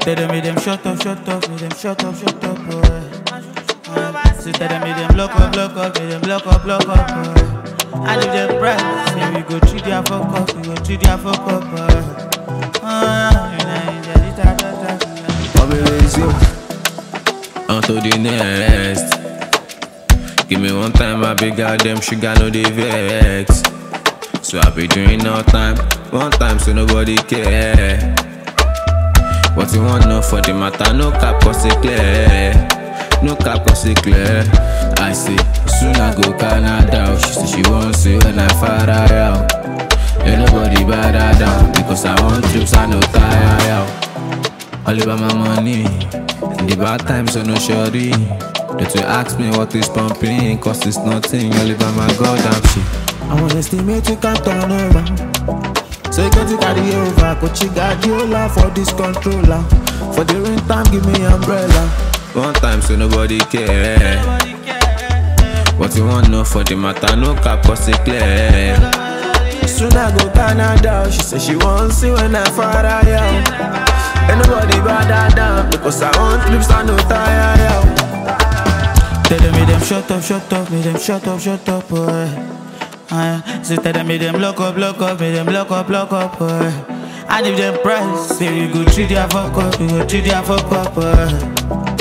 Tell them make them shut up, make them shut up, boy. So tell them make them lock up, make them lock up, boy. And if they press, then we go treat their fuck up, boy. On to the next. Give me one time, I be goddamn sugar, no dey vex. So I be doing all time, one time, so nobody care. What you want know for the matter, no cap cause it clear. No cap cause it clear. I say, soon I go Canada. She say she won't see when I fire out. Ain't nobody buy that down, because I want trips, I no tire out. All about my money, in the bad times, so no shorty. That you ask me what is pumping, cause it's nothing, all about my goddamn shit. I wanna estimate you can't turn over. So you can't carry over, but you got your love for this controller. For the rain time, give me umbrella. One time, so nobody care. What you want know for the matter, no cap cause it clear. Soon I go Canada. She say she won't see when I fire out. Ain't nobody buy that down, because I want lips, I no tire out. Tell them make them shut up, make them shut up, boy. So tell them make them lock up, make them lock up, boy. And if them press, say we go treat their fuck up, boy.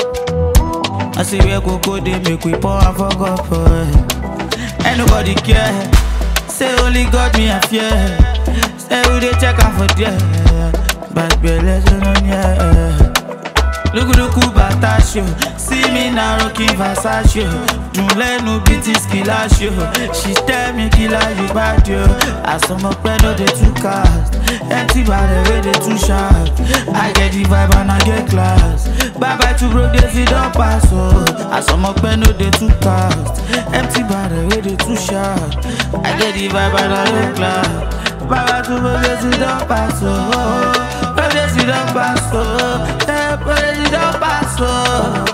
I say we go they make we pour and fuck up, boy. Ain't nobody care. Say only God me a fear. Say who they check out for there. Bad girl, lesson on yeah. Look bata show. See me now rocking Versace. Don't let no beauty skill show. She tell me kill you bad yo. I saw my no they too cast. Empty by the way they too sharp. I get the vibe and I get class. Bye bye to broke they see don't pass oh. I saw my no they too cast. Empty by the way they too sharp. I get the vibe and I get class. Bye bye to broke they see don't pass oh. Broke they see don't pass oh. Broke they see don't pass oh.